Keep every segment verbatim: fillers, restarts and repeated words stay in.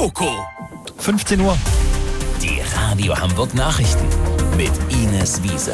Loco. fünfzehn Uhr. Die Radio Hamburg Nachrichten mit Ines Wiese.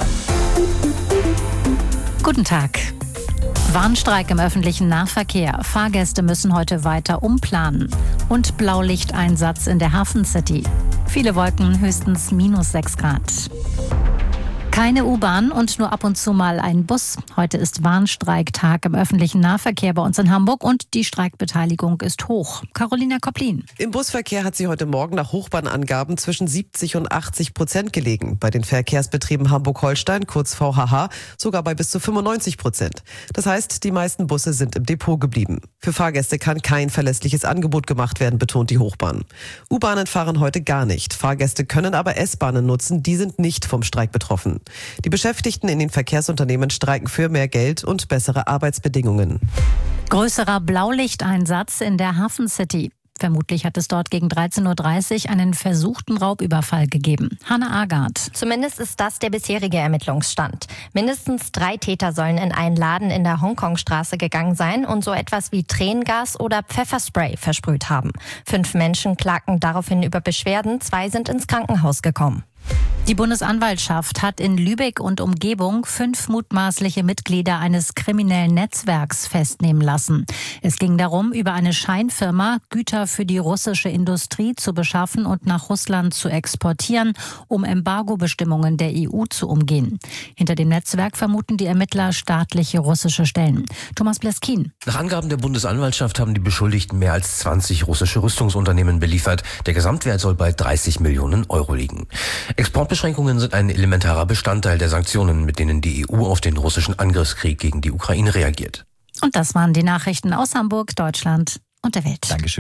Guten Tag. Warnstreik im öffentlichen Nahverkehr. Fahrgäste müssen heute weiter umplanen. Und Blaulichteinsatz in der Hafen City. Viele Wolken, höchstens minus sechs Grad. Keine U-Bahn und nur ab und zu mal ein Bus. Heute ist Warnstreiktag im öffentlichen Nahverkehr bei uns in Hamburg und die Streikbeteiligung ist hoch. Carolina Koplin. Im Busverkehr hat sie heute Morgen nach Hochbahnangaben zwischen siebzig und achtzig Prozent gelegen. Bei den Verkehrsbetrieben Hamburg-Holstein, kurz V H H, sogar bei bis zu fünfundneunzig Prozent. Das heißt, die meisten Busse sind im Depot geblieben. Für Fahrgäste kann kein verlässliches Angebot gemacht werden, betont die Hochbahn. U-Bahnen fahren heute gar nicht. Fahrgäste können aber S-Bahnen nutzen, die sind nicht vom Streik betroffen. Die Beschäftigten in den Verkehrsunternehmen streiken für mehr Geld und bessere Arbeitsbedingungen. Größerer Blaulichteinsatz in der Hafen City. Vermutlich hat es dort gegen dreizehn Uhr dreißig einen versuchten Raubüberfall gegeben. Hanna Agard. Zumindest ist das der bisherige Ermittlungsstand. Mindestens drei Täter sollen in einen Laden in der Hongkongstraße gegangen sein und so etwas wie Tränengas oder Pfefferspray versprüht haben. Fünf Menschen klagten daraufhin über Beschwerden, zwei sind ins Krankenhaus gekommen. Die Bundesanwaltschaft hat in Lübeck und Umgebung fünf mutmaßliche Mitglieder eines kriminellen Netzwerks festnehmen lassen. Es ging darum, über eine Scheinfirma Güter für die russische Industrie zu beschaffen und nach Russland zu exportieren, um Embargo-Bestimmungen der E U zu umgehen. Hinter dem Netzwerk vermuten die Ermittler staatliche russische Stellen. Thomas Bleskin. Nach Angaben der Bundesanwaltschaft haben die Beschuldigten mehr als zwanzig russische Rüstungsunternehmen beliefert. Der Gesamtwert soll bei dreißig Millionen Euro liegen. Exportbeschränkungen sind ein elementarer Bestandteil der Sanktionen, mit denen die E U auf den russischen Angriffskrieg gegen die Ukraine reagiert. Und das waren die Nachrichten aus Hamburg, Deutschland und der Welt. Dankeschön.